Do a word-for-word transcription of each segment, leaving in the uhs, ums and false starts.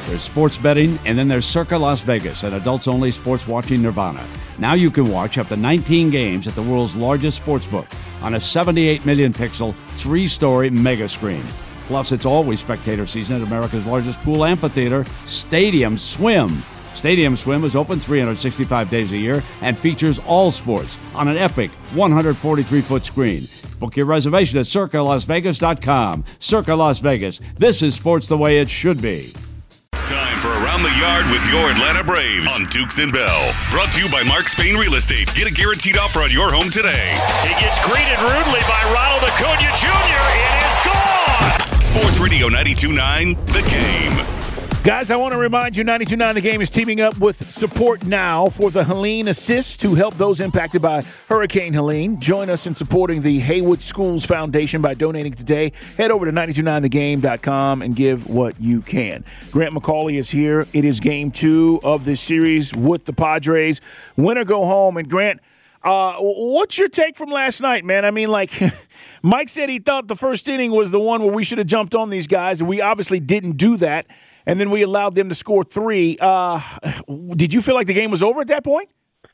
There's sports betting, and then there's Circa Las Vegas, an adults-only sports watching nirvana. Now you can watch up to nineteen games at the world's largest sportsbook on a seventy-eight million pixel, three-story mega screen. Plus, it's always spectator season at America's largest pool amphitheater, Stadium Swim. Stadium Swim is open three hundred sixty-five days a year and features all sports on an epic one hundred forty-three foot screen. Book your reservation at circa las vegas dot com. Circa Las Vegas. This is sports the way it should be. It's time for Around the Yard with your Atlanta Braves on Dukes and Bell. Brought to you by Mark Spain Real Estate. Get a guaranteed offer on your home today. He gets greeted rudely by Ronald Acuna Junior It is gone! Sports Radio ninety-two point nine, The Game. Guys, I want to remind you, ninety-two point nine The Game is teaming up with Support Now for the Helene Assist to help those impacted by Hurricane Helene. Join us in supporting the Haywood Schools Foundation by donating today. Head over to nine two nine the game dot com and give what you can. Grant McCauley is here. It is game two of this series with the Padres. Win or go home. And Grant, uh, what's your take from last night, man? I mean, like, Mike said he thought the first inning was the one where we should have jumped on these guys, and we obviously didn't do that. And then we allowed them to score three. Uh, did you feel like the game was over at that point?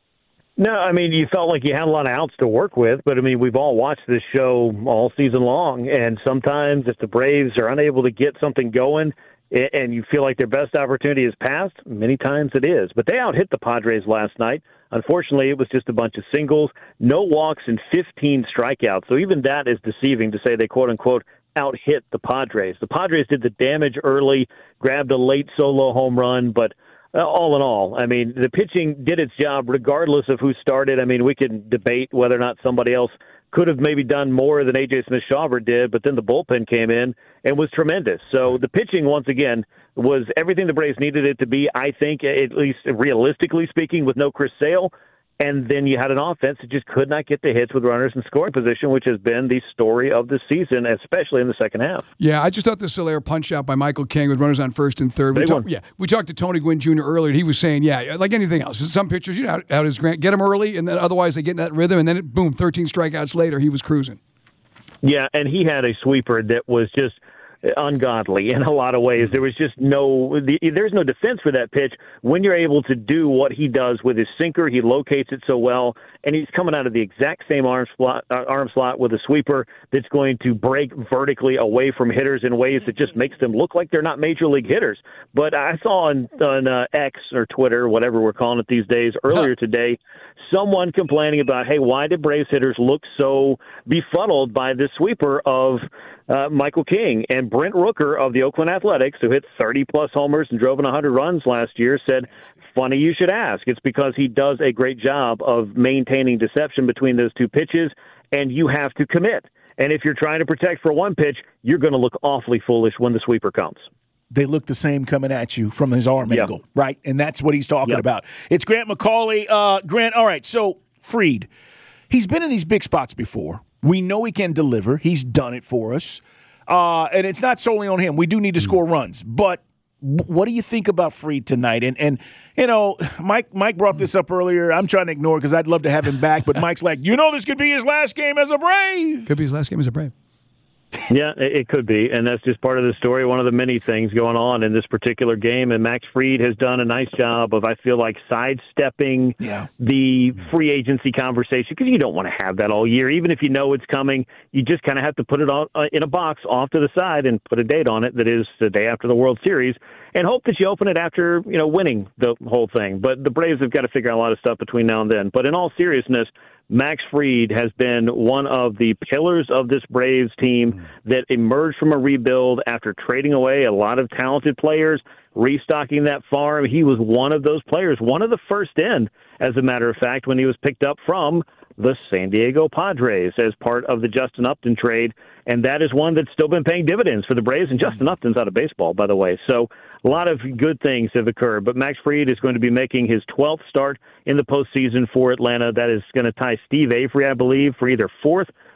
No, I mean, you felt like you had a lot of outs to work with, but, I mean, we've all watched this show all season long, and sometimes if the Braves are unable to get something going and you feel like their best opportunity is passed, many times it is. But they out-hit the Padres last night. Unfortunately, it was just a bunch of singles, no walks, and fifteen strikeouts. So even that is deceiving to say they, quote-unquote, out-hit the Padres. The Padres did the damage early, grabbed a late solo home run, but uh, all in all, I mean, the pitching did its job regardless of who started. I mean, we can debate whether or not somebody else could have maybe done more than A J Smith-Shawver did, but then the bullpen came in and was tremendous. So the pitching, once again, was everything the Braves needed it to be, I think, at least realistically speaking, with no Chris Sale. And then you had an offense that just could not get the hits with runners in scoring position, which has been the story of the season, especially in the second half. Yeah, I just thought the Soler punch out by Michael King with runners on first and third. We talk, yeah, we talked to Tony Gwynn Junior earlier, and he was saying, yeah, like anything else, some pitchers, you know how his Grant, get them early, and then otherwise they get in that rhythm, and then, it, boom, thirteen strikeouts later, he was cruising. Yeah, and he had a sweeper that was just ungodly in a lot of ways. There was just no, the, there's no defense for that pitch when you're able to do what he does with his sinker. He locates it so well, and he's coming out of the exact same arm slot, uh, arm slot with a sweeper that's going to break vertically away from hitters in ways that just makes them look like they're not major league hitters. But I saw on, on uh, X or Twitter, whatever we're calling it these days, earlier today, someone complaining about, hey, why did Braves hitters look so befuddled by this sweeper of uh, Michael King? And Brent Rooker of the Oakland Athletics, who hit thirty-plus homers and drove in one hundred runs last year, said, funny you should ask. It's because he does a great job of maintaining deception between those two pitches, and you have to commit. And if you're trying to protect for one pitch, you're going to look awfully foolish when the sweeper comes. They look the same coming at you from his arm yep. angle, right? And that's what he's talking yep. about. It's Grant McCauley. Uh, Grant, all right, so Fried, he's been in these big spots before. We know he can deliver. He's done it for us. Uh, and it's not solely on him. We do need to score runs. But what do you think about Fried tonight? And, and you know, Mike Mike brought this up earlier. I'm trying to ignore it because I'd love to have him back. But Mike's like, you know, this could be his last game as a Brave. Could be his last game as a Brave. Yeah, it could be, and that's just part of the story, one of the many things going on in this particular game, and Max Fried has done a nice job of, I feel like, sidestepping yeah. the free agency conversation, because you don't want to have that all year. Even if you know it's coming, you just kind of have to put it all, uh, in a box off to the side and put a date on it that is the day after the World Series, and hope that you open it after, you know, winning the whole thing. But the Braves have got to figure out a lot of stuff between now and then. But in all seriousness, Max Fried has been one of the pillars of this Braves team that emerged from a rebuild after trading away a lot of talented players, restocking that farm. He was one of those players, one of the first in, as a matter of fact, when he was picked up from the San Diego Padres as part of the Justin Upton trade. And that is one that's still been paying dividends for the Braves. And Justin Upton's out of baseball, by the way. So a lot of good things have occurred. But Max Fried is going to be making his twelfth start in the postseason for Atlanta. That is going to tie Steve Avery, I believe, for either fourth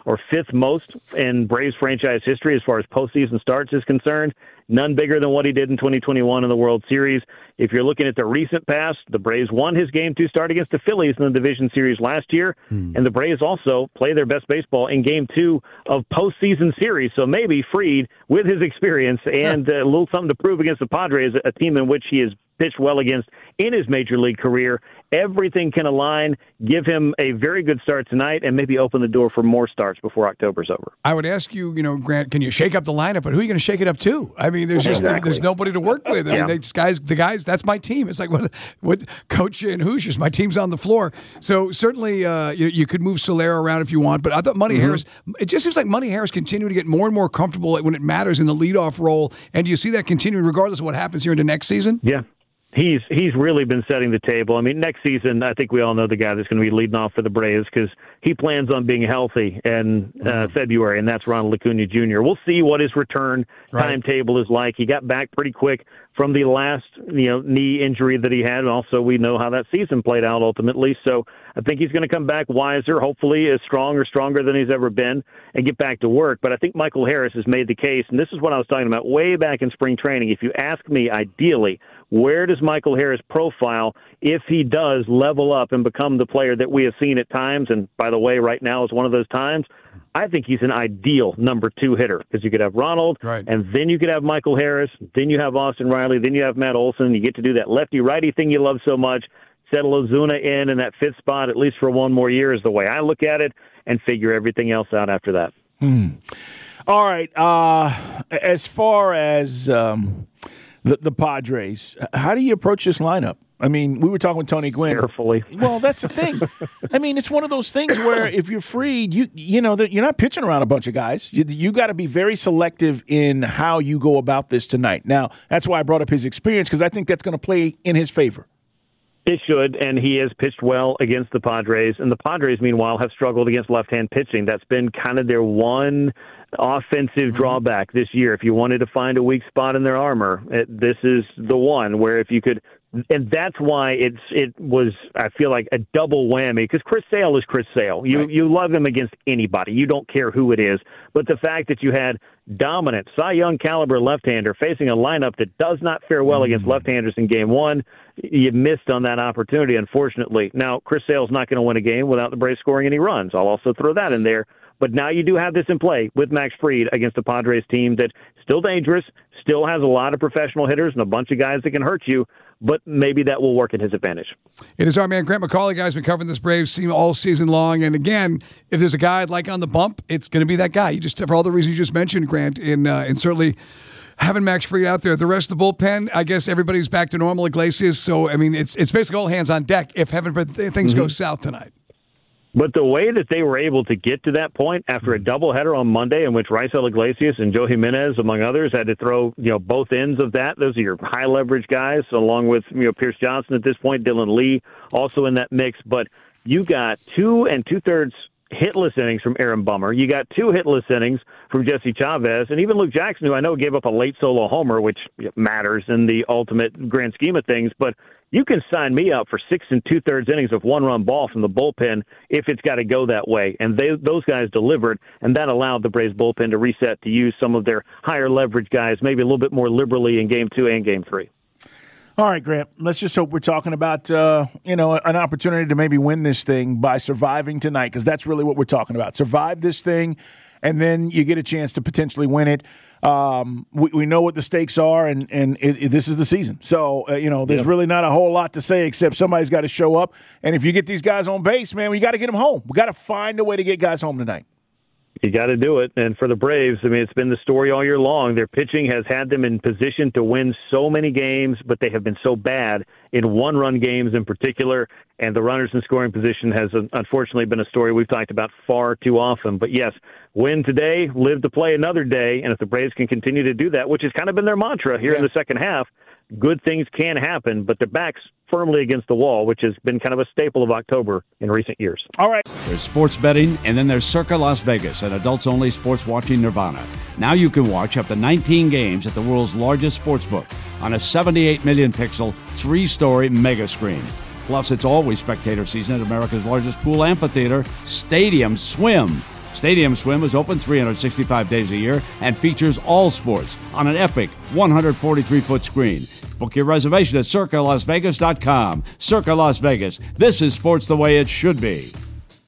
or fifth most in Braves franchise history as far as postseason starts is concerned. None bigger than what he did in twenty twenty-one in the World Series. If you're looking at the recent past, the Braves won his Game two start against the Phillies in the Division Series last year, hmm. and the Braves also play their best baseball in Game two of postseason series. So maybe Fried, with his experience and uh, a little something to prove against the Padres, a team in which he has pitched well against in his major league career, everything can align, give him a very good start tonight, and maybe open the door for more starts before October's over. I would ask you, you know, Grant, can you shake up the lineup? But who are you going to shake it up to? I mean, there's just exactly. there's nobody to work with. I yeah. mean, these guys, the guys, that's my team. It's like what, what Coach and Hoosiers, my team's on the floor. So certainly, uh, you, you could move Solera around if you want. But I thought Money mm-hmm. Harris, it just seems like Money Harris continuing to get more and more comfortable when it matters in the leadoff role. And do you see that continuing regardless of what happens here into next season? Yeah. He's he's really been setting the table. I mean, next season, I think we all know the guy that's going to be leading off for the Braves because he plans on being healthy in uh, February, and that's Ronald Acuna Junior We'll see what his return right. timetable is like. He got back pretty quick from the last you know knee injury that he had, and also we know how that season played out ultimately. So I think he's going to come back wiser, hopefully as strong or stronger than he's ever been, and get back to work. But I think Michael Harris has made the case, and this is what I was talking about way back in spring training. If you ask me, ideally, where does Michael Harris profile if he does level up and become the player that we have seen at times, and by the way, right now is one of those times, I think he's an ideal number two hitter because you could have Ronald, right. and then you could have Michael Harris, then you have Austin Riley, then you have Matt Olson. You get to do that lefty-righty thing you love so much, settle Ozuna in in that fifth spot at least for one more year is the way I look at it, and figure everything else out after that. Hmm. All right. Uh, as far as um, the, the Padres, how do you approach this lineup? I mean, we were talking with Tony Gwynn. Carefully. Well, that's the thing. I mean, it's one of those things where if you're Fried, you you know that you're not pitching around a bunch of guys. You, you got to be very selective in how you go about this tonight. Now, that's why I brought up his experience because I think that's going to play in his favor. It should, and he has pitched well against the Padres. And the Padres, meanwhile, have struggled against left-hand pitching. That's been kind of their one offensive drawback this year. If you wanted to find a weak spot in their armor, it, this is the one where if you could – and that's why it's it was, I feel like, a double whammy, because Chris Sale is Chris Sale. You right. you love him against anybody. You don't care who it is. But the fact that you had dominant Cy Young caliber left-hander facing a lineup that does not fare well mm. against left-handers in game one, you missed on that opportunity, unfortunately. Now, Chris Sale's not going to win a game without the Braves scoring any runs. I'll also throw that in there. But now you do have this in play with Max Fried against the Padres team that's still dangerous, still has a lot of professional hitters and a bunch of guys that can hurt you, but maybe that will work in his advantage. It is our man, Grant McAuley, guys, been covering this Braves team all season long. And again, if there's a guy I'd like on the bump, it's going to be that guy. You just, for all the reasons you just mentioned, Grant, and, uh, and certainly having Max Fried out there. The rest of the bullpen, I guess everybody's back to normal, Iglesias. So, I mean, it's it's basically all hands on deck if heaven things mm-hmm. go south tonight. But the way that they were able to get to that point after a doubleheader on Monday in which Raisel Iglesias and Joe Jimenez, among others, had to throw you know both ends of that. Those are your high leverage guys, along with you know Pierce Johnson at this point, Dylan Lee also in that mix. But you got two and two thirds hitless innings from Aaron Bummer. You got two hitless innings from Jesse Chavez, and even Luke Jackson, who I know gave up a late solo homer, which matters in the ultimate grand scheme of things. But you can sign me up for six and two-thirds innings of one-run ball from the bullpen if it's got to go that way. And they, those guys delivered, and that allowed the Braves bullpen to reset to use some of their higher leverage guys maybe a little bit more liberally in Game two and Game three. All right, Grant, let's just hope we're talking about, uh, you know, an opportunity to maybe win this thing by surviving tonight, because that's really what we're talking about. Survive this thing, and then you get a chance to potentially win it. Um, we, we know what the stakes are, and, and it, it, this is the season. So, uh, you know, there's yeah. really not a whole lot to say except somebody's got to show up. And if you get these guys on base, man, we got to get them home. We got to find a way to get guys home tonight. You got to do it. And for the Braves, I mean, it's been the story all year long. Their pitching has had them in position to win so many games, but they have been so bad in one-run games in particular. And the runners in scoring position has unfortunately been a story we've talked about far too often. But yes, win today, live to play another day. And if the Braves can continue to do that, which has kind of been their mantra here yeah. in the second half, good things can happen, but their back's firmly against the wall, which has been kind of a staple of October in recent years. All right. There's sports betting, and then there's Circa Las Vegas, an adults-only sports watching nirvana. Now you can watch up to nineteen games at the world's largest sportsbook on a seventy-eight million pixel, three-story mega screen. Plus, it's always spectator season at America's largest pool amphitheater, Stadium Swim. Stadium Swim is open three hundred sixty-five days a year and features all sports on an epic one hundred forty-three foot screen. Book your reservation at circa las vegas dot com. Circa Las Vegas. This is sports the way it should be.